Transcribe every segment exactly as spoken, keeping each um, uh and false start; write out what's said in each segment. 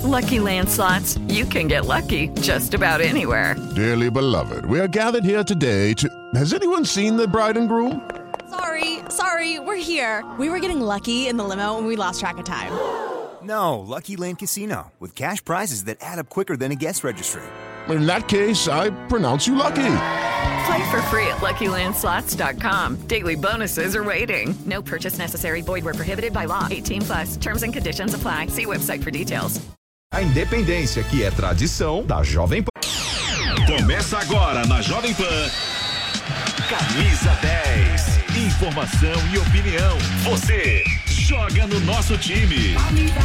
Lucky Land Slots, you can get lucky just about anywhere. Dearly beloved, we are gathered here today to... Has anyone seen the bride and groom? Sorry, sorry, we're here. We were getting lucky in the limo and we lost track of time. No, Lucky Land Casino, with cash prizes that add up quicker than a guest registry. In that case, I pronounce you lucky. Play for free at lucky land slots dot com. Daily bonuses are waiting. No purchase necessary. Void where prohibited by law. eighteen plus. Terms and conditions apply. See website for details. A independência, que é tradição da Jovem Pan. Começa agora na Jovem Pan. Camisa dez. Informação e opinião. Você joga no nosso time.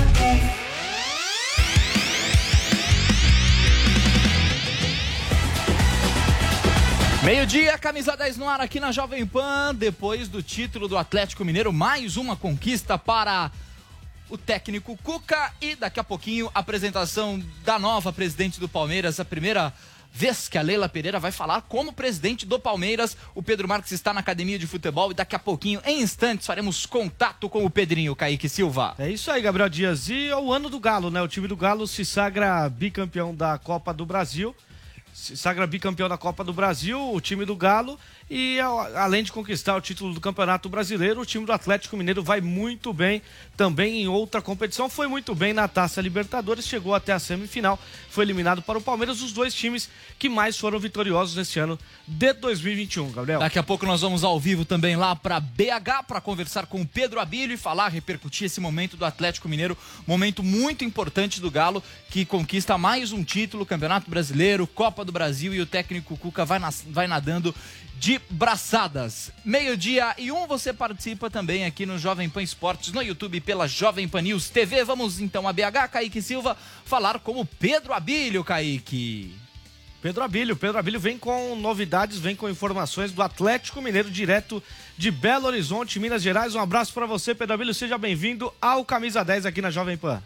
Meio-dia, camisa dez no ar aqui na Jovem Pan. Depois do título do Atlético Mineiro, mais uma conquista para o técnico Cuca. E daqui a pouquinho, a apresentação da nova presidente do Palmeiras. A primeira vez que a Leila Pereira vai falar como presidente do Palmeiras. O Pedro Marques está na academia de futebol e daqui a pouquinho, em instantes, faremos contato com o Pedrinho, Kaique Silva. É isso aí, Gabriel Dias. E é o ano do Galo, né? O time do Galo se sagra bicampeão da Copa do Brasil. Se sagra bicampeão da Copa do Brasil, o time do Galo. E além de conquistar o título do Campeonato Brasileiro, o time do Atlético Mineiro vai muito bem também em outra competição. Foi muito bem na Taça Libertadores, chegou até a semifinal, foi eliminado para o Palmeiras, os dois times que mais foram vitoriosos nesse ano de dois mil e vinte e um, Gabriel. Daqui a pouco nós vamos ao vivo também lá para B H para conversar com o Pedro Abílio e falar, repercutir esse momento do Atlético Mineiro, momento muito importante do Galo, que conquista mais um título, Campeonato Brasileiro, Copa do Brasil, e o técnico Cuca vai, nas, vai nadando de braçadas. Meio-dia e um, você participa também aqui no Jovem Pan Esportes, no YouTube pela Jovem Pan News T V. Vamos então a B H, Kaique Silva, falar com o Pedro Abílio, Kaique. Pedro Abílio, Pedro Abílio vem com novidades, vem com informações do Atlético Mineiro, direto de Belo Horizonte, Minas Gerais. Um abraço para você, Pedro Abílio, seja bem-vindo ao Camisa dez aqui na Jovem Pan.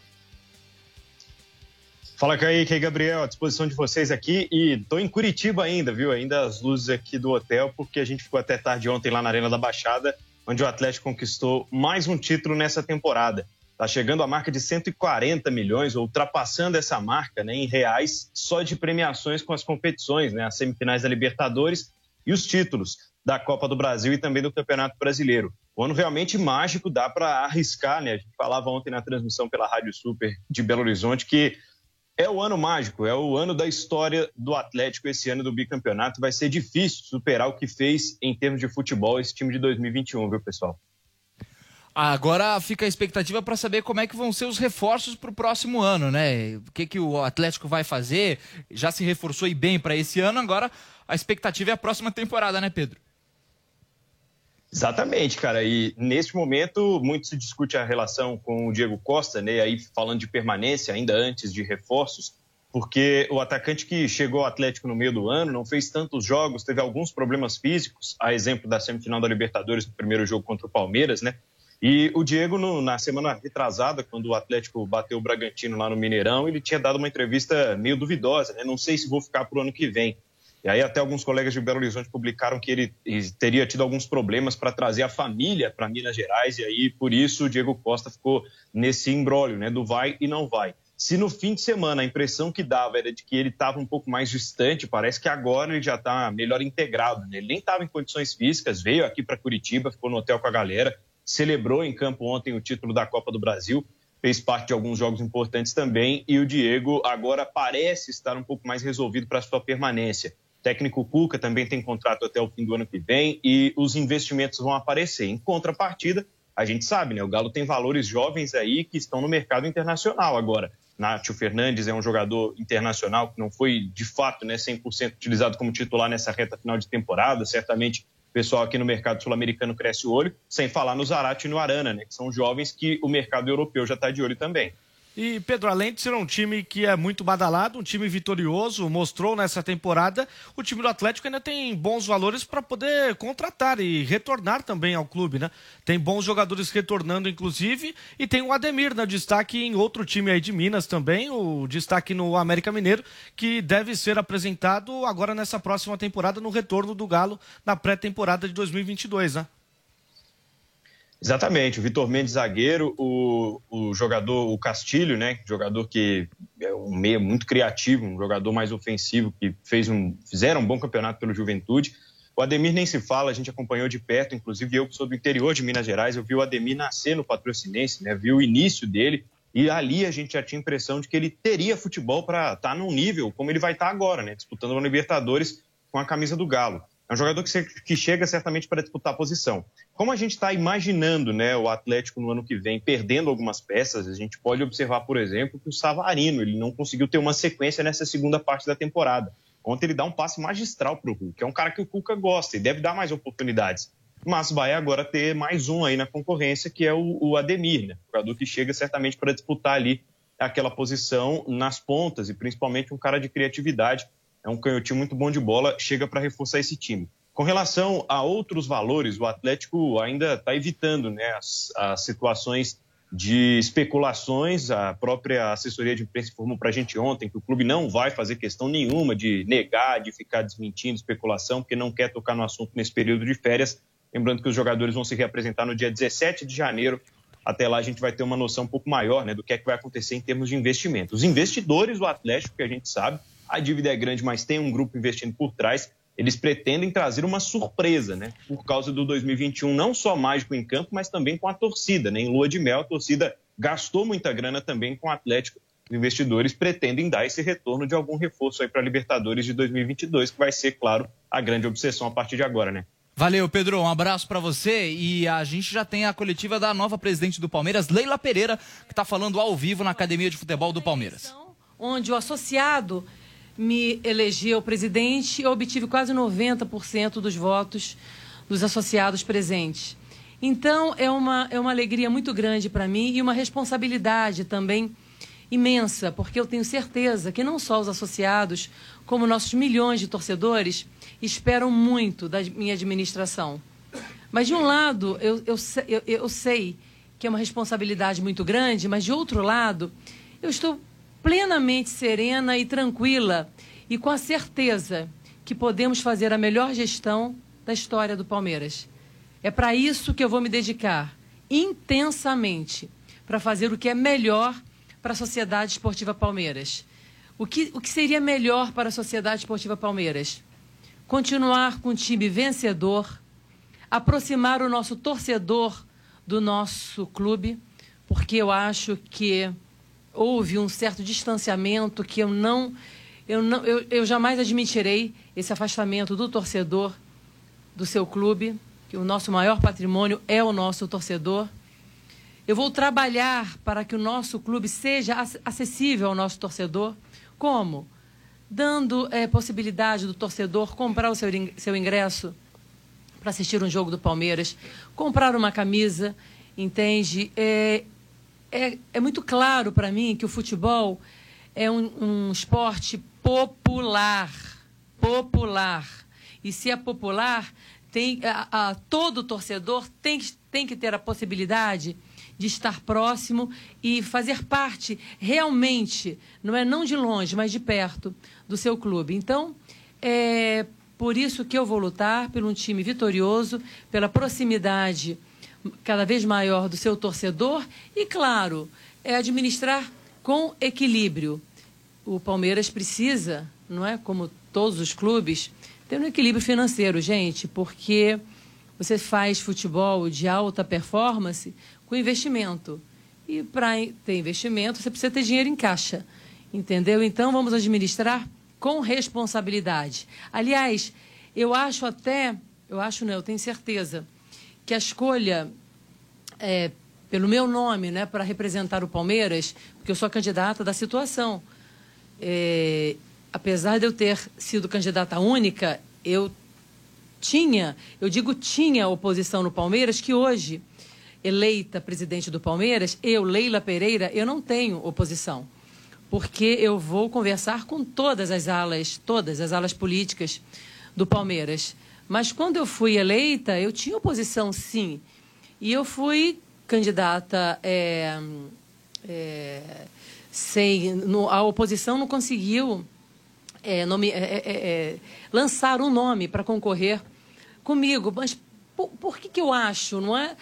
Fala, Kaique e Gabriel, à disposição de vocês aqui, e tô em Curitiba ainda, viu? Ainda as luzes aqui do hotel, porque a gente ficou até tarde ontem lá na Arena da Baixada, onde o Atlético conquistou mais um título nessa temporada. Tá chegando a marca de cento e quarenta milhões, ultrapassando essa marca, né, em reais, só de premiações com as competições, né, as semifinais da Libertadores e os títulos da Copa do Brasil e também do Campeonato Brasileiro. O ano realmente mágico, dá para arriscar, né? A gente falava ontem na transmissão pela Rádio Super de Belo Horizonte que é o ano mágico, é o ano da história do Atlético, esse ano do bicampeonato. Vai ser difícil superar o que fez em termos de futebol esse time de dois mil e vinte e um, viu, pessoal? Agora fica a expectativa para saber como é que vão ser os reforços para o próximo ano, né? O que, que o Atlético vai fazer? Já se reforçou e bem para esse ano, agora a expectativa é a próxima temporada, né, Pedro? Exatamente, cara, e neste momento muito se discute a relação com o Diego Costa, né, aí falando de permanência ainda antes de reforços, porque o atacante que chegou ao Atlético no meio do ano, não fez tantos jogos, teve alguns problemas físicos, a exemplo da semifinal da Libertadores, no primeiro jogo contra o Palmeiras, né, e o Diego, no, na semana retrasada, quando o Atlético bateu o Bragantino lá no Mineirão, ele tinha dado uma entrevista meio duvidosa, né, não sei se vou ficar pro ano que vem. E aí até alguns colegas de Belo Horizonte publicaram que ele teria tido alguns problemas para trazer a família para Minas Gerais, e aí por isso o Diego Costa ficou nesse imbróglio, né, do vai e não vai. Se no fim de semana a impressão que dava era de que ele estava um pouco mais distante, parece que agora ele já está melhor integrado, né? Ele nem estava em condições físicas, veio aqui para Curitiba, ficou no hotel com a galera, celebrou em campo ontem o título da Copa do Brasil, fez parte de alguns jogos importantes também, e o Diego agora parece estar um pouco mais resolvido para a sua permanência. O técnico Cuca também tem contrato até o fim do ano que vem e os investimentos vão aparecer. Em contrapartida, a gente sabe, né? O Galo tem valores jovens aí que estão no mercado internacional agora. Nátio Fernandes é um jogador internacional que não foi, de fato, né, cem por cento utilizado como titular nessa reta final de temporada. Certamente o pessoal aqui no mercado sul-americano cresce o olho, sem falar no Zarate e no Arana, né? Que são jovens que o mercado europeu já está de olho também. E, Pedro, além de ser um time que é muito badalado, um time vitorioso, mostrou nessa temporada, o time do Atlético ainda tem bons valores para poder contratar e retornar também ao clube, né? Tem bons jogadores retornando, inclusive, e tem o Ademir, né? Destaque em outro time aí de Minas também, o destaque no América Mineiro, que deve ser apresentado agora nessa próxima temporada, no retorno do Galo, na pré-temporada de dois mil e vinte e dois, né? Exatamente, o Vitor Mendes zagueiro, o, o jogador, o Castilho, né, jogador que é um meia muito criativo, um jogador mais ofensivo, que fez um, fizeram um bom campeonato pelo Juventude. O Ademir nem se fala, a gente acompanhou de perto, inclusive eu que sou do interior de Minas Gerais, eu vi o Ademir nascer no Patrocinense, né, vi o início dele, e ali a gente já tinha a impressão de que ele teria futebol para estar num nível como ele vai estar agora, né, disputando uma Libertadores com a camisa do Galo. É um jogador que, que chega certamente para disputar a posição. Como a gente está imaginando, né, o Atlético no ano que vem perdendo algumas peças, a gente pode observar, por exemplo, que o Savarino ele não conseguiu ter uma sequência nessa segunda parte da temporada. Ontem ele dá um passe magistral para o Hulk, é um cara que o Cuca gosta e deve dar mais oportunidades. Mas vai agora ter mais um aí na concorrência, que é o, o Ademir, né, jogador que chega certamente para disputar ali aquela posição nas pontas e principalmente um cara de criatividade. É um canhotinho muito bom de bola, chega para reforçar esse time. Com relação a outros valores, o Atlético ainda está evitando, né, as, as situações de especulações. A própria assessoria de imprensa informou para a gente ontem que o clube não vai fazer questão nenhuma de negar, de ficar desmentindo especulação, porque não quer tocar no assunto nesse período de férias. Lembrando que os jogadores vão se reapresentar no dia dezessete de janeiro. Até lá a gente vai ter uma noção um pouco maior, né, do que é que vai acontecer em termos de investimento. Os investidores do Atlético, que a gente sabe, a dívida é grande, mas tem um grupo investindo por trás. Eles pretendem trazer uma surpresa, né? Por causa do dois mil e vinte e um, não só mágico em campo, mas também com a torcida, né? Em lua de mel, a torcida gastou muita grana também com o Atlético. Os investidores pretendem dar esse retorno de algum reforço aí para a Libertadores de dois mil e vinte e dois, que vai ser, claro, a grande obsessão a partir de agora, né? Valeu, Pedro. Um abraço para você. E a gente já tem a coletiva da nova presidente do Palmeiras, Leila Pereira, que está falando ao vivo na Academia de Futebol do Palmeiras. Onde o associado me elegeu presidente e obtive quase noventa por cento dos votos dos associados presentes. Então, é uma, é uma alegria muito grande para mim e uma responsabilidade também imensa, porque eu tenho certeza que não só os associados, como nossos milhões de torcedores, esperam muito da minha administração. Mas, de um lado, eu, eu, eu, eu sei que é uma responsabilidade muito grande, mas, de outro lado, eu estou plenamente serena e tranquila e com a certeza que podemos fazer a melhor gestão da história do Palmeiras. É para isso que eu vou me dedicar intensamente, para fazer o que é melhor para a Sociedade Esportiva Palmeiras. O que, o que seria melhor para a Sociedade Esportiva Palmeiras? Continuar com um time vencedor, aproximar o nosso torcedor do nosso clube, porque eu acho que houve um certo distanciamento que eu não, eu não, eu, eu jamais admitirei, esse afastamento do torcedor do seu clube, que o nosso maior patrimônio é o nosso torcedor. Eu vou trabalhar para que o nosso clube seja acessível ao nosso torcedor. Como? Dando é, possibilidade do torcedor comprar o seu, seu ingresso para assistir um jogo do Palmeiras, comprar uma camisa, entende? É, É, é muito claro para mim que o futebol é um, um esporte popular, popular. E se é popular, tem, a, a, todo torcedor tem, tem que ter a possibilidade de estar próximo e fazer parte realmente, não é não de longe, mas de perto, do seu clube. Então, é por isso que eu vou lutar por um time vitorioso, pela proximidade cada vez maior do seu torcedor e, claro, é administrar com equilíbrio. O Palmeiras precisa, não é, como todos os clubes, ter um equilíbrio financeiro, gente, porque você faz futebol de alta performance com investimento. E para ter investimento, você precisa ter dinheiro em caixa, entendeu? Então, vamos administrar com responsabilidade. Aliás, eu acho até, eu acho não, eu tenho certeza, que a escolha é, pelo meu nome, né, para representar o Palmeiras, porque eu sou a candidata da situação. É, apesar de eu ter sido candidata única, eu tinha, eu digo tinha oposição no Palmeiras, que hoje, eleita presidente do Palmeiras, eu, Leila Pereira, eu não tenho oposição, porque eu vou conversar com todas as alas, todas as alas políticas do Palmeiras. Mas quando eu fui eleita, eu tinha oposição, sim. E eu fui candidata é, é, sem... No, a oposição não conseguiu é, nome, é, é, é, lançar um nome para concorrer comigo. Mas por, por que, que eu acho, não é?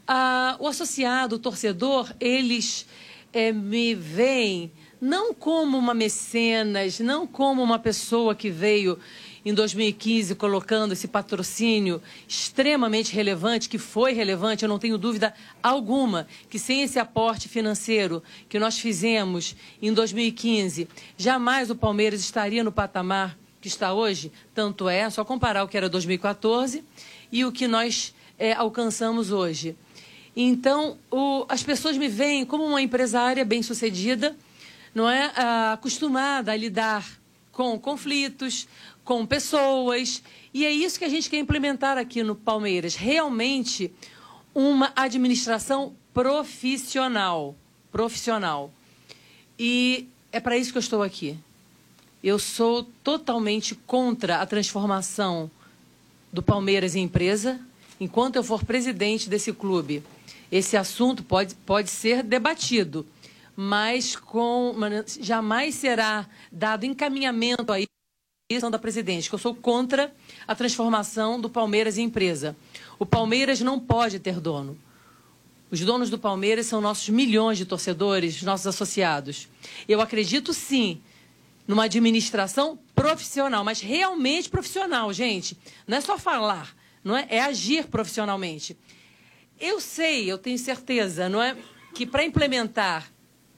Ah, o associado, o torcedor, eles é, me veem não como uma mecenas, não como uma pessoa que veio em dois mil e quinze colocando esse patrocínio extremamente relevante, que foi relevante, eu não tenho dúvida alguma, que sem esse aporte financeiro que nós fizemos em dois mil e quinze, jamais o Palmeiras estaria no patamar que está hoje. Tanto é, só comparar o que era dois mil e quatorze e o que nós é, alcançamos hoje. Então, o, as pessoas me veem como uma empresária bem-sucedida, não é, ah, acostumada a lidar com conflitos, com pessoas, e é isso que a gente quer implementar aqui no Palmeiras, realmente uma administração profissional, profissional. E é para isso que eu estou aqui. Eu sou totalmente contra a transformação do Palmeiras em empresa. Enquanto eu for presidente desse clube, esse assunto pode, pode ser debatido, mas com, jamais será dado encaminhamento aí da presidente, que eu sou contra a transformação do Palmeiras em empresa. O Palmeiras não pode ter dono. Os donos do Palmeiras são nossos milhões de torcedores, nossos associados. Eu acredito, sim, numa administração profissional, mas realmente profissional, gente. Não é só falar, não é? É agir profissionalmente. Eu sei, eu tenho certeza, não é, que para implementar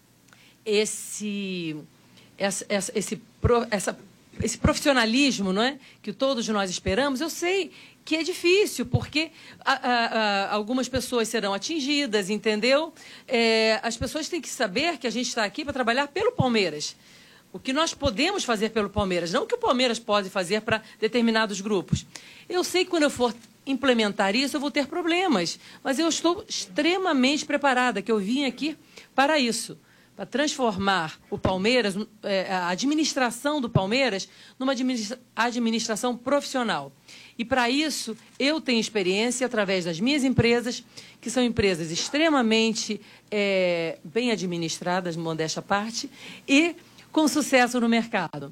esse, essa, essa, esse, essa, esse profissionalismo, não é, que todos nós esperamos, eu sei que é difícil, porque a, a, a, algumas pessoas serão atingidas, entendeu? É, as pessoas têm que saber que a gente está aqui para trabalhar pelo Palmeiras. O que nós podemos fazer pelo Palmeiras, não o que o Palmeiras pode fazer para determinados grupos. Eu sei que quando eu for implementar isso, eu vou ter problemas, mas eu estou extremamente preparada, que eu vim aqui para isso, para transformar o Palmeiras, a administração do Palmeiras, numa administração profissional. E, para isso, eu tenho experiência através das minhas empresas, que são empresas extremamente é, bem administradas, modéstia à parte, e com sucesso no mercado.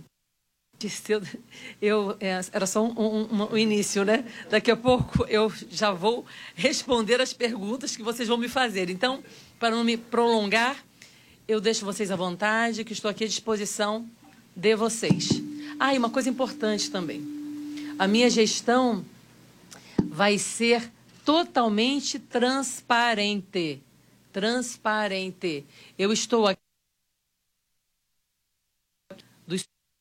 Eu, era só um, um, um início, né? Daqui a pouco eu já vou responder as perguntas que vocês vão me fazer. Então, para não me prolongar, eu deixo vocês à vontade, que estou aqui à disposição de vocês. Ah, e uma coisa importante também. A minha gestão vai ser totalmente transparente. Transparente. Eu estou aqui do...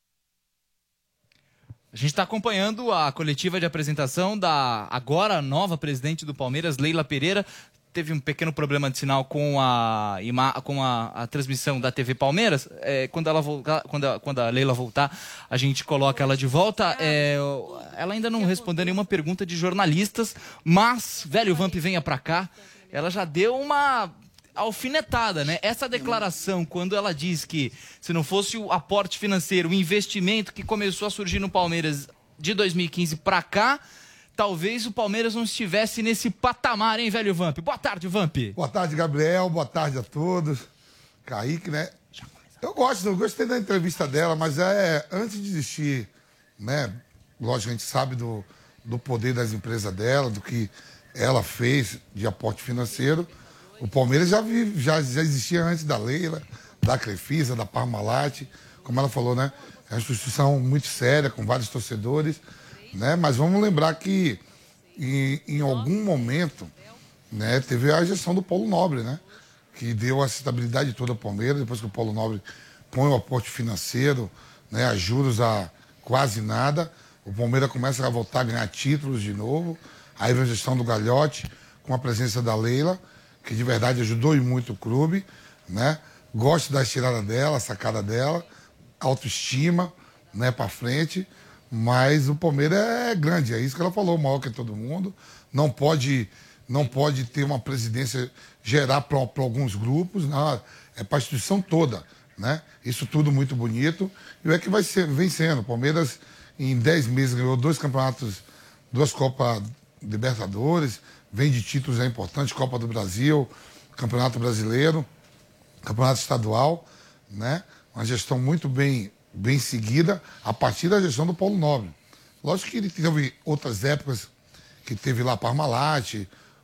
A gente está acompanhando a coletiva de apresentação da agora nova presidente do Palmeiras, Leila Pereira. Teve um pequeno problema de sinal com a, com a, a transmissão da T V Palmeiras. É, quando, ela voltar, quando, a, quando a Leila voltar, a gente coloca ela de volta. É, ela ainda não respondeu nenhuma pergunta de jornalistas, mas, velho Vamp, venha pra cá. Ela já deu uma alfinetada, né? Essa declaração, quando ela diz que se não fosse o aporte financeiro, o investimento que começou a surgir no Palmeiras de dois mil e quinze pra cá, talvez o Palmeiras não estivesse nesse patamar, hein, velho Vamp? Boa tarde, Vamp. Boa tarde, Gabriel. Boa tarde a todos. Kaique, né? Eu gosto, eu gostei da entrevista dela, mas é antes de existir, né? Lógico, a gente sabe do, do poder das empresas dela, do que ela fez de aporte financeiro. O Palmeiras já, vive, já, já existia antes da Leila, da Crefisa, da Parmalat, como ela falou, né? É uma instituição muito séria, com vários torcedores, né? Mas vamos lembrar que em, em algum momento, né, teve a gestão do Paulo Nobre, né? Que deu a estabilidade toda ao Palmeiras, depois que o Paulo Nobre põe o aporte financeiro, né, a juros a quase nada, o Palmeiras começa a voltar a ganhar títulos de novo. Aí vem a gestão do Gagliotti, com a presença da Leila, que de verdade ajudou muito o clube, né? Gosto da estirada dela, a sacada dela, autoestima, né, para frente, mas o Palmeiras é grande, é isso que ela falou, maior que todo mundo, não pode, não pode ter uma presidência gerar para alguns grupos, não, é para a instituição toda, né? Isso tudo muito bonito, e é que vai ser, vem sendo. O Palmeiras em dez meses ganhou dois campeonatos, duas Copas Libertadores, vem de títulos é importantes, Copa do Brasil, Campeonato Brasileiro, Campeonato Estadual, né? Uma gestão muito bem, bem seguida a partir da gestão do Paulo Nobre. Lógico que ele teve outras épocas, que teve lá Parmalat,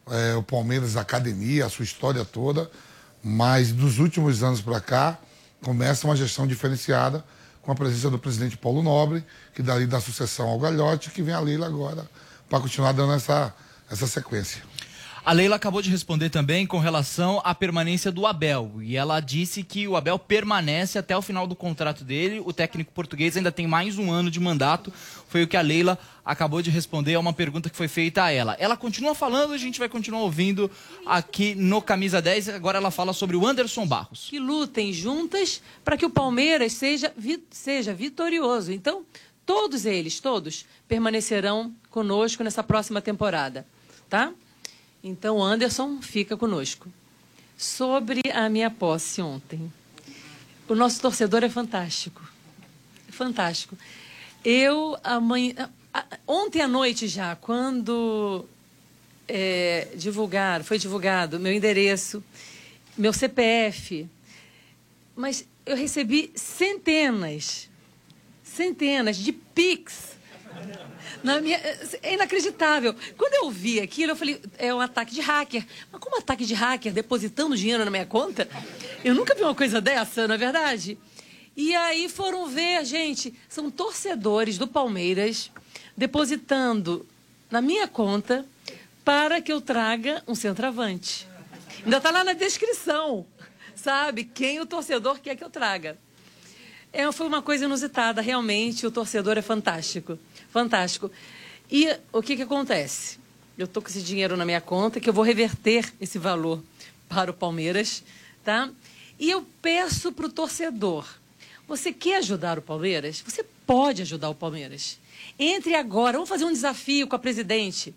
é, o Palmeiras, a academia, a sua história toda, mas dos últimos anos para cá, começa uma gestão diferenciada com a presença do presidente Paulo Nobre, que dali dá sucessão ao Gagliotti, que vem a Leila agora para continuar dando essa, essa sequência. A Leila acabou de responder também com relação à permanência do Abel. E ela disse que o Abel permanece até o final do contrato dele. O técnico português ainda tem mais um ano de mandato. Foi o que a Leila acabou de responder a uma pergunta que foi feita a ela. Ela continua falando, a gente vai continuar ouvindo aqui no Camisa dez. Agora ela fala sobre o Anderson Barros. Que lutem juntas para que o Palmeiras seja, vi, seja vitorioso. Então, todos eles, todos, permanecerão conosco nessa próxima temporada, tá? Então, o Anderson fica conosco. Sobre a minha posse ontem. O nosso torcedor é fantástico. É fantástico. Eu, amanhã, ontem à noite já, quando é, divulgaram, foi divulgado meu endereço, meu C P F, mas eu recebi centenas, centenas de Pix. Na minha, é inacreditável. Quando eu vi aquilo, eu falei, é um ataque de hacker. Mas como ataque de hacker depositando dinheiro na minha conta? Eu nunca vi uma coisa dessa, não é verdade? E aí foram ver, gente, são torcedores do Palmeiras depositando na minha conta para que eu traga um centroavante. Ainda está lá na descrição, sabe? Quem o torcedor quer que eu traga. É, foi uma coisa inusitada, realmente, o torcedor é fantástico. Fantástico. E o que que acontece? Eu estou com esse dinheiro na minha conta, que eu vou reverter esse valor para o Palmeiras, tá? E eu peço para o torcedor, você quer ajudar o Palmeiras? Você pode ajudar o Palmeiras. Entre agora, vamos fazer um desafio com a presidente.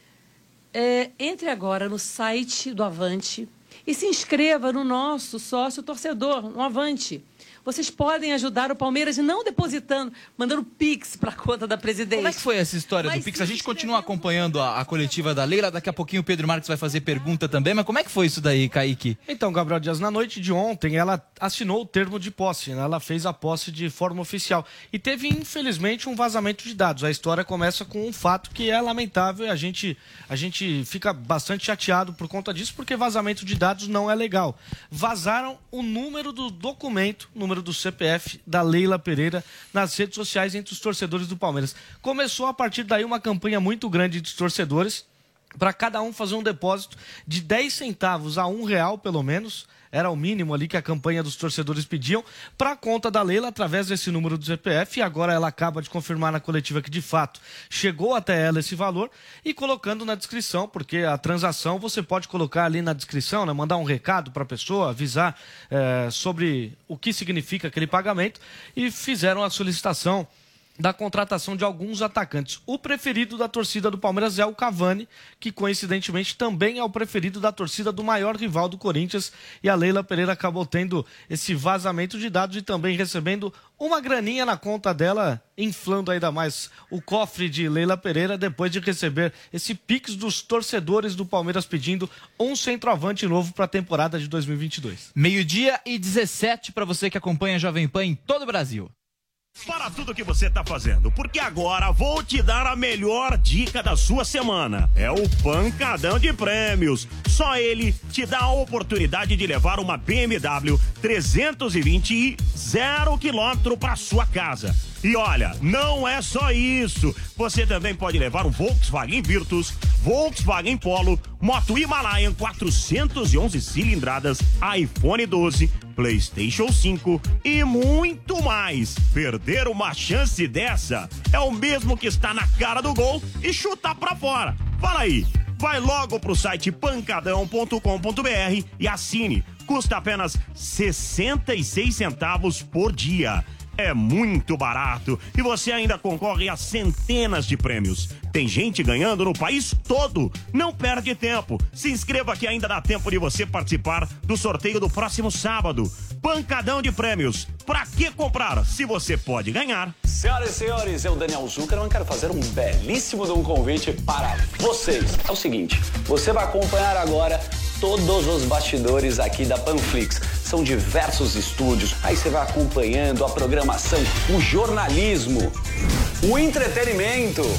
É, entre agora no site do Avante e se inscreva no nosso sócio torcedor, no Avante. Vocês podem ajudar o Palmeiras não depositando, mandando Pix para a conta da presidente. Como é que foi essa história mas do Pix? A gente continua acompanhando a, a coletiva da Leila. Daqui a pouquinho o Pedro Marques vai fazer pergunta também. Mas como é que foi isso daí, Kaique? Então, Gabriel Dias, na noite de ontem, ela assinou o termo de posse, né? Ela fez a posse de forma oficial. E teve, infelizmente, um vazamento de dados. A história começa com um fato que é lamentável e a gente, a gente fica bastante chateado por conta disso, porque vazamento de dados não é legal. Vazaram o número do documento, número do C P F da Leila Pereira nas redes sociais entre os torcedores do Palmeiras. Começou a partir daí uma campanha muito grande dos torcedores para cada um fazer um depósito de dez centavos a um real, pelo menos, era o mínimo ali que a campanha dos torcedores pediam, para a conta da Leila, através desse número do C P F, e agora ela acaba de confirmar na coletiva que, de fato, chegou até ela esse valor, e colocando na descrição, porque a transação você pode colocar ali na descrição, né, mandar um recado para a pessoa, avisar é, sobre o que significa aquele pagamento, e fizeram a solicitação da contratação de alguns atacantes. O preferido da torcida do Palmeiras é o Cavani, que coincidentemente também é o preferido da torcida do maior rival do Corinthians, e a Leila Pereira acabou tendo esse vazamento de dados e também recebendo uma graninha na conta dela, inflando ainda mais o cofre de Leila Pereira, depois de receber esse Pix dos torcedores do Palmeiras pedindo um centroavante novo para a temporada de dois mil e vinte e dois. Meio-dia e dezessete para você que acompanha a Jovem Pan em todo o Brasil. Para tudo que você tá fazendo, porque agora vou te dar a melhor dica da sua semana. É o Pancadão de Prêmios. Só ele te dá a oportunidade de levar uma B M W trezentos e vinte e zero quilômetro para sua casa. E olha, não é só isso. Você também pode levar um Volkswagen Virtus, Volkswagen Polo, moto Himalayan quatrocentos e onze cilindradas, iPhone doze, PlayStation cinco e muito mais. Perder uma chance dessa é o mesmo que estar na cara do gol e chutar pra fora. Fala aí, vai logo pro site pancadão ponto com ponto br e assine. Custa apenas sessenta e seis centavos por dia. É muito barato e você ainda concorre a centenas de prêmios. Tem gente ganhando no país todo. Não perde tempo. Se inscreva que ainda dá tempo de você participar do sorteio do próximo sábado. Pancadão de Prêmios. Pra que comprar se você pode ganhar? Senhoras e senhores, eu, Daniel Zuckerman, quero fazer um belíssimo de um convite para vocês. É o seguinte, você vai acompanhar agora todos os bastidores aqui da Panflix. São diversos estúdios, aí você vai acompanhando a programação, o jornalismo, o entretenimento,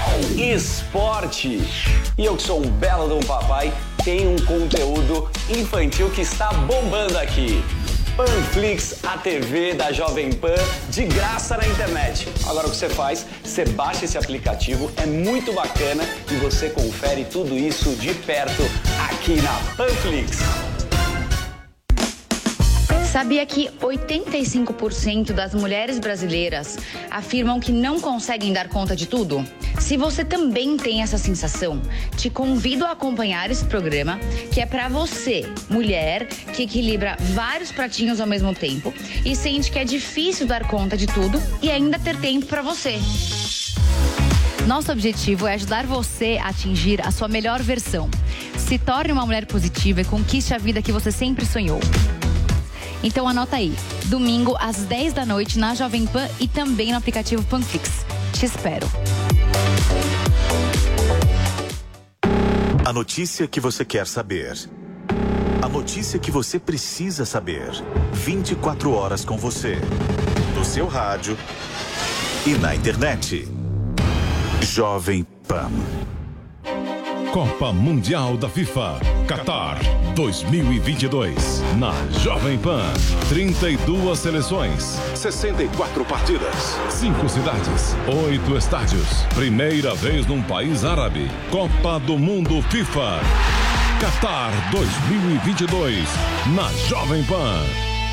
esporte. E eu que sou um belo de um papai, tenho um conteúdo infantil que está bombando aqui. Panflix, a T V da Jovem Pan, de graça na internet. Agora o que você faz? Você baixa esse aplicativo, é muito bacana e você confere tudo isso de perto aqui na Panflix. Sabia que oitenta e cinco por cento das mulheres brasileiras afirmam que não conseguem dar conta de tudo? Se você também tem essa sensação, te convido a acompanhar esse programa, que é para você, mulher, que equilibra vários pratinhos ao mesmo tempo e sente que é difícil dar conta de tudo e ainda ter tempo para você. Nosso objetivo é ajudar você a atingir a sua melhor versão. Se torne uma mulher positiva e conquiste a vida que você sempre sonhou. Então anota aí, domingo às dez da noite na Jovem Pan e também no aplicativo Panflix. Te espero. A notícia que você quer saber. A notícia que você precisa saber. vinte e quatro horas com você. No seu rádio e na internet. Jovem Pan. Copa Mundial da FIFA Qatar dois mil e vinte e dois. Na Jovem Pan. trinta e duas seleções, sessenta e quatro partidas, cinco cidades, oito estádios. Primeira vez num país árabe. Copa do Mundo FIFA Qatar dois mil e vinte e dois. Na Jovem Pan.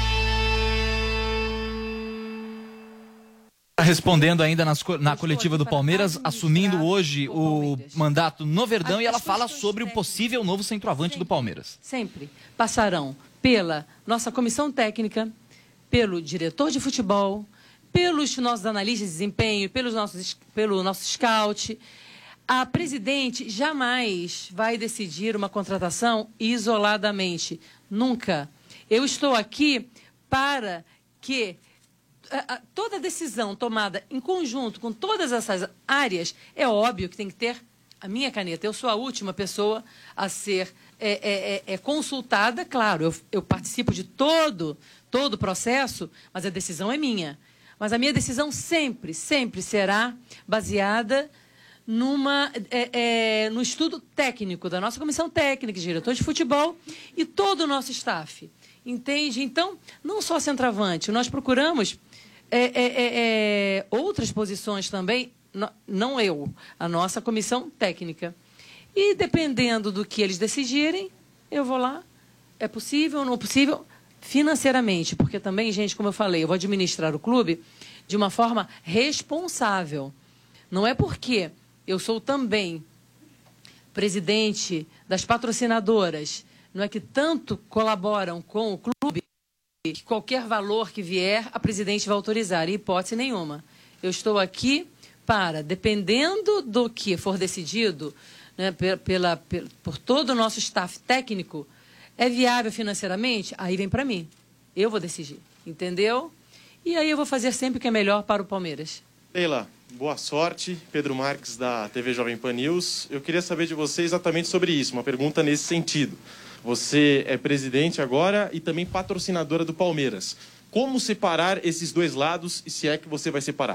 Respondendo ainda nas, na coletiva do Palmeiras, assumindo hoje o mandato no Verdão, e ela fala sobre o possível novo centroavante do Palmeiras. Sempre passarão pela nossa comissão técnica, pelo diretor de futebol, pelos nossos analistas de desempenho, pelos nossos, pelo nosso scout. A presidente jamais vai decidir uma contratação isoladamente. Nunca. Eu estou aqui para que toda decisão tomada em conjunto com todas essas áreas, é óbvio que tem que ter a minha caneta. Eu sou a última pessoa a ser é, é, é consultada, claro, eu, eu participo de todo, todo o processo, mas a decisão é minha. Mas a minha decisão sempre, sempre será baseada numa, é, é, no estudo técnico da nossa comissão técnica, diretor de futebol e todo o nosso staff. Entende? Então, não só centroavante, nós procuramos É, é, é, é, outras posições também, não eu, a nossa comissão técnica. E dependendo do que eles decidirem, eu vou lá. É possível ou não possível? Financeiramente, porque também, gente, como eu falei, eu vou administrar o clube de uma forma responsável. Não é porque eu sou também presidente das patrocinadoras, não é que tanto colaboram com o clube, que qualquer valor que vier, a presidente vai autorizar, em hipótese nenhuma. Eu estou aqui para, dependendo do que for decidido, né, pela, pela, por todo o nosso staff técnico, é viável financeiramente? Aí vem para mim. Eu vou decidir, entendeu? E aí eu vou fazer sempre o que é melhor para o Palmeiras. Leila, boa sorte. Pedro Marques, da T V Jovem Pan News. Eu queria saber de você exatamente sobre isso, uma pergunta nesse sentido. Você é presidente agora e também patrocinadora do Palmeiras. Como separar esses dois lados e se é que você vai separar?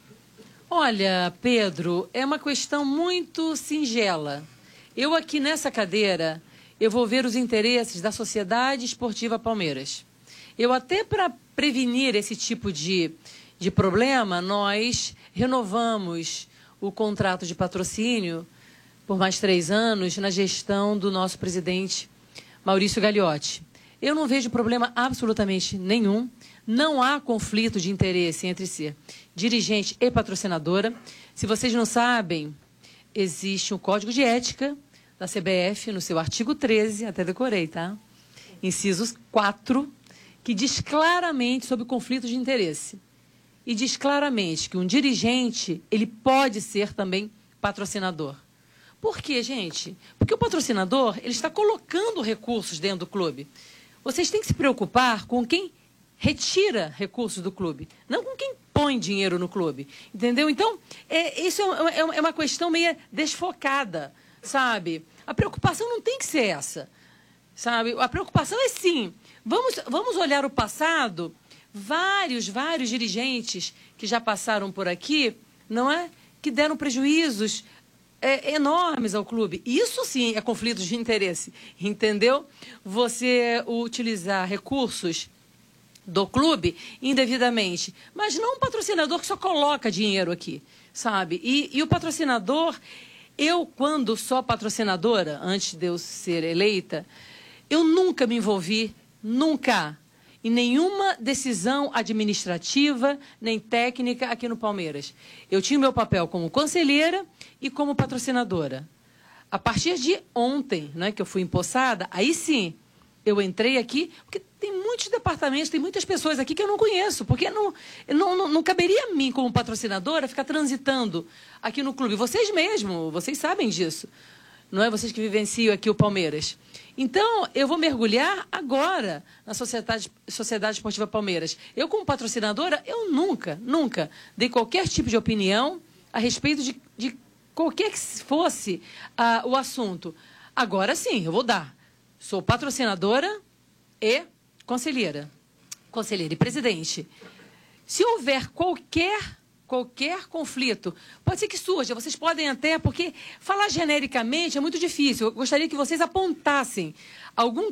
Olha, Pedro, é uma questão muito singela. Eu aqui nessa cadeira, eu vou ver os interesses da Sociedade Esportiva Palmeiras. Eu até para prevenir esse tipo de, de problema, nós renovamos o contrato de patrocínio por mais três anos na gestão do nosso presidente Maurício Gagliotti. Eu não vejo problema absolutamente nenhum. Não há conflito de interesse entre si, dirigente e patrocinadora. Se vocês não sabem, existe um código de ética da C B F, no seu artigo treze, até decorei, tá? Inciso quatro, que diz claramente sobre o conflito de interesse. E diz claramente que um dirigente, ele pode ser também patrocinador. Por quê, gente? Porque o patrocinador, ele está colocando recursos dentro do clube. Vocês têm que se preocupar com quem retira recursos do clube, não com quem põe dinheiro no clube. Entendeu? Então, é, isso é, é uma questão meio desfocada, sabe? A preocupação não tem que ser essa, sabe? A preocupação é sim. Vamos, vamos olhar o passado. Vários, vários dirigentes que já passaram por aqui, não é? que deram prejuízos é, enormes ao clube. Isso sim é conflito de interesse, entendeu? Você utilizar recursos do clube indevidamente, mas não um patrocinador que só coloca dinheiro aqui, sabe? E, e o patrocinador, eu quando sou patrocinadora, antes de eu ser eleita, eu nunca me envolvi, nunca, em nenhuma decisão administrativa nem técnica aqui no Palmeiras. Eu tinha o meu papel como conselheira e como patrocinadora. A partir de ontem, né, que eu fui empossada, aí sim, eu entrei aqui, porque tem muitos departamentos, tem muitas pessoas aqui que eu não conheço, porque não, não, não, não caberia a mim, como patrocinadora, ficar transitando aqui no clube. Vocês mesmos, vocês sabem disso, não é? Vocês que vivenciam aqui o Palmeiras. Então, eu vou mergulhar agora na Sociedade, Sociedade Esportiva Palmeiras. Eu, como patrocinadora, eu nunca, nunca dei qualquer tipo de opinião a respeito de, de qualquer que fosse uh, o assunto. Agora sim, eu vou dar. Sou patrocinadora e conselheira. Conselheira e presidente. Se houver qualquer, qualquer conflito, pode ser que surja, vocês podem até, porque falar genericamente é muito difícil. Eu gostaria que vocês apontassem algum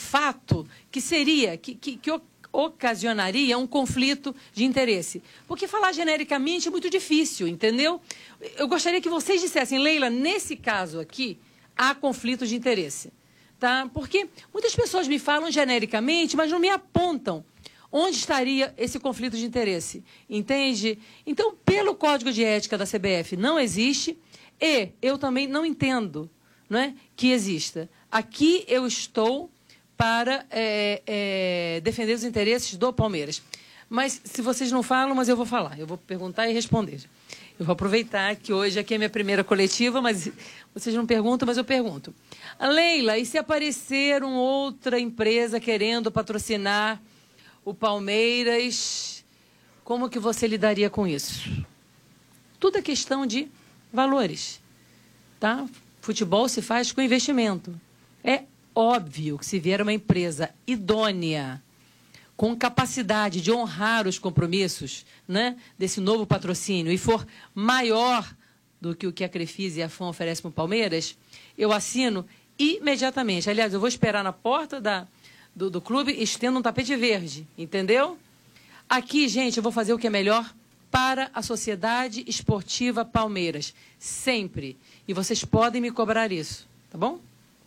fato que seria, que, que, que ocasionaria um conflito de interesse. Porque falar genericamente é muito difícil, entendeu? Eu gostaria que vocês dissessem, Leila, nesse caso aqui, há conflito de interesse. Tá? Porque muitas pessoas me falam genericamente, mas não me apontam onde estaria esse conflito de interesse. Entende? Então, pelo Código de Ética da C B F, não existe e eu também não entendo, não é, que exista. Aqui eu estou para é, é, defender os interesses do Palmeiras. Mas, se vocês não falam, mas eu vou falar. Eu vou perguntar e responder. Eu vou aproveitar que hoje aqui é minha primeira coletiva, mas vocês não perguntam, mas eu pergunto. Leila, e se aparecer uma outra empresa querendo patrocinar o Palmeiras, como que você lidaria com isso? Tudo é questão de valores, tá? Futebol se faz com investimento. É óbvio que se vier uma empresa idônea, com capacidade de honrar os compromissos, né, desse novo patrocínio e for maior do que o que a Crefisa e a F A M oferecem para o Palmeiras, eu assino imediatamente. Aliás, eu vou esperar na porta da, do, do clube e estendo um tapete verde, entendeu? Aqui, gente, eu vou fazer o que é melhor para a Sociedade Esportiva Palmeiras, sempre. E vocês podem me cobrar isso, tá bom?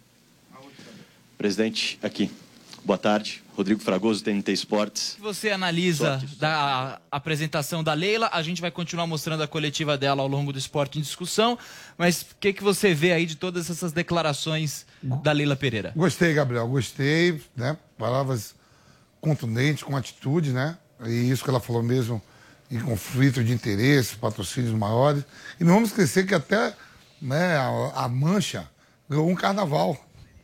Presidente, aqui. Boa tarde. Rodrigo Fragoso, T N T Esportes. Você analisa sorte, sorte. da apresentação da Leila, a gente vai continuar mostrando a coletiva dela ao longo do Esporte em Discussão, mas o que, que você vê aí de todas essas declarações da Leila Pereira? Gostei, Gabriel, gostei, né? Palavras contundentes, com atitude, né? E isso que ela falou mesmo, em conflito de interesse, patrocínios maiores. E não vamos esquecer que até, né, a, a Mancha ganhou um carnaval.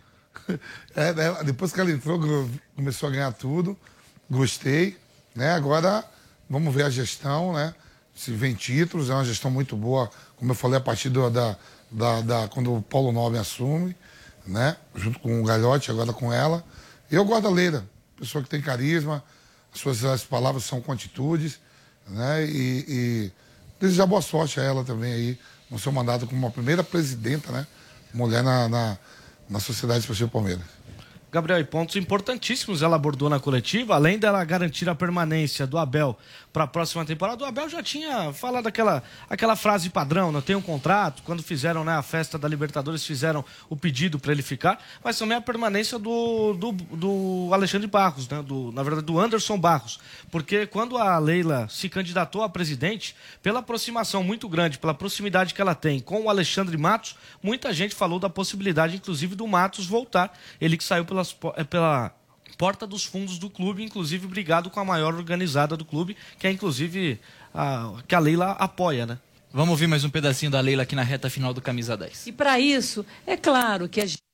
É, né, depois que ela entrou, começou a ganhar tudo. Gostei, né? Agora vamos ver a gestão, né? Se vem títulos, é uma gestão muito boa, como eu falei, a partir do, da, da, da quando o Paulo Nobre assume, né? Junto com o Galhote, agora com ela. Eu gosto da Leila, pessoa que tem carisma, as suas as palavras são com atitudes, né? E, e desejar boa sorte a ela também aí no seu mandato como uma primeira presidenta, né? Mulher na, na na Sociedade Esportiva Palmeiras. Gabriel, e pontos importantíssimos ela abordou na coletiva, além dela garantir a permanência do Abel para a próxima temporada. O Abel já tinha falado aquela, aquela frase padrão, não tem um contrato, quando fizeram, né, a festa da Libertadores, fizeram o pedido para ele ficar, mas também a permanência do, do, do Alexandre Barros, né, do, na verdade do Anderson Barros, porque quando a Leila se candidatou a presidente, pela aproximação muito grande, pela proximidade que ela tem com o Alexandre Matos, muita gente falou da possibilidade, inclusive, do Matos voltar, ele que saiu pelas, pela porta dos fundos do clube, inclusive brigado com a maior organizada do clube, que é inclusive a, que a Leila apoia, né? Vamos ouvir mais um pedacinho da Leila aqui na reta final do Camisa dez. E para isso, é claro que as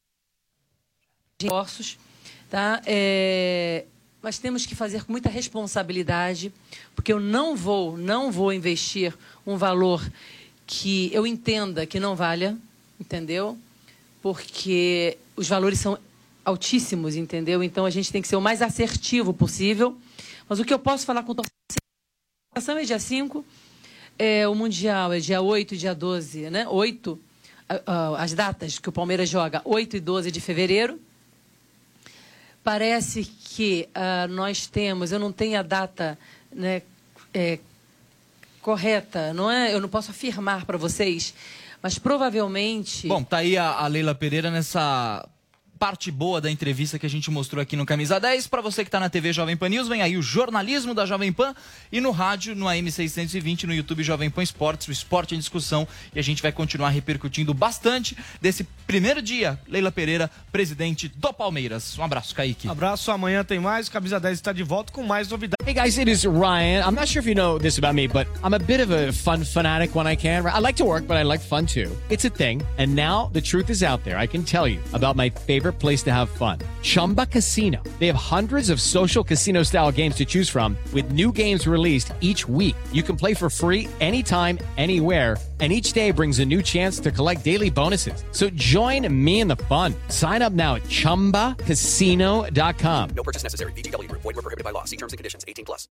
esforços, tá? É... Mas temos que fazer com muita responsabilidade, porque eu não vou, não vou investir um valor que eu entenda que não valha, entendeu? Porque os valores são altíssimos, entendeu? Então a gente tem que ser o mais assertivo possível. Mas o que eu posso falar com a torcida é dia cinco. é, o Mundial é dia oito e dia doze, né? oito, uh, as datas que o Palmeiras joga, oito e doze de fevereiro. Parece que uh, nós temos, eu não tenho a data, né, é, correta, não é? Eu não posso afirmar para vocês, mas provavelmente... Bom, tá aí a, a Leila Pereira nessa parte boa da entrevista que a gente mostrou aqui no Camisa dez. Para você que está na T V Jovem Pan News, vem aí o jornalismo da Jovem Pan e no rádio, no A M seiscentos e vinte, no YouTube Jovem Pan Esportes, o esporte em discussão. E a gente vai continuar repercutindo bastante desse primeiro dia. Leila Pereira, presidente do Palmeiras. Um abraço, Kaique. Abraço, amanhã tem mais. Camisa dez está de volta com mais novidades. Hey guys, it is Ryan. I'm not sure if you know this about me, but I'm a bit of a fun fanatic when I can. I like to work, but I like fun too. It's a thing. And now the truth is out there. I can tell you about my favorite place to have fun. Chumba Casino. They have hundreds of social casino style games to choose from with new games released each week. You can play for free anytime, anywhere. And each day brings a new chance to collect daily bonuses. So join me in the fun. Sign up now at chumba casino dot com. No purchase necessary. V G W Group. Void where prohibited by law. See terms and conditions. eighteen plus.